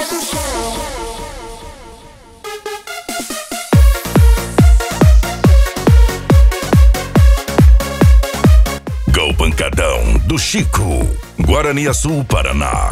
sai do chão. Go Pancadão do Chico, Guaraniaçu, Paraná.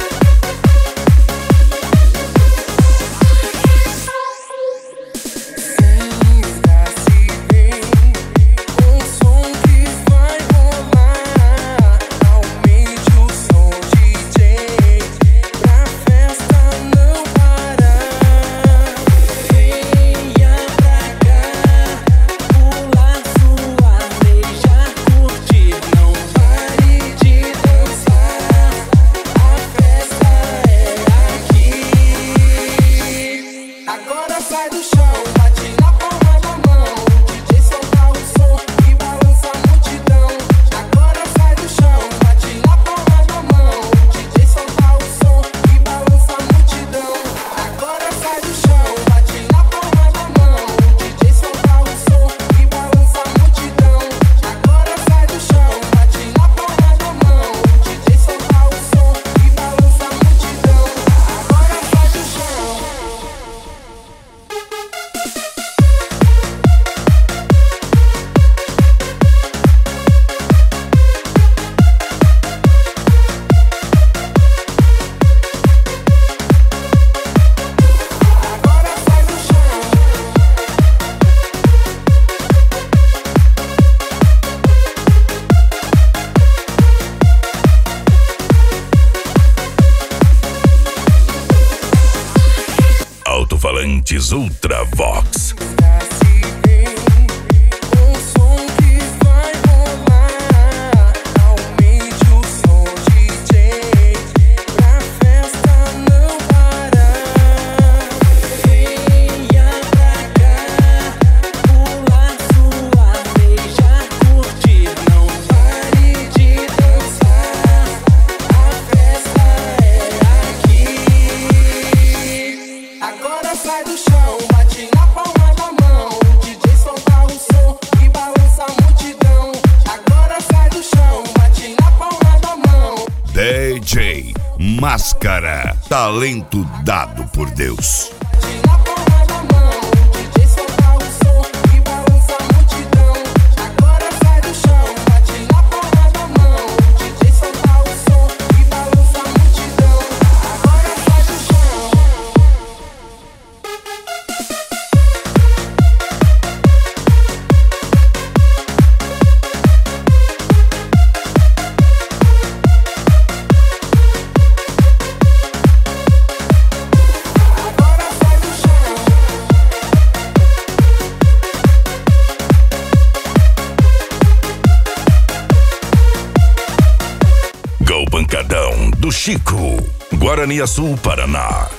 Agora sai do chão, bate na palma da mão. DJ solta o som e balança a multidão. Agora sai do chão, bate na palma da mão. DJ solta o som e balança a multidão. Agora sai do chão, bate na palma da mão. DJ solta o som e balança a multidão. Agora sai do chão, bate na palma da mão. DJ solta o som e balança a multidão. Agora sai do chão. Alto-falantes Ultravox. Agora sai do chão, bate na palma da mão. DJ solta o som e balança a multidão. Agora sai do chão, bate na palma da mão. DJ Máscara, talento dado por Deus. Bate na palma da mão. DJ solta o som e balança a multidão. Agora sai do chão, bate na palma da mão. DJ solta o som e balança a multidão. Agora sai do chão. Go Pancadão do Chico, Guaraniaçu, Paraná.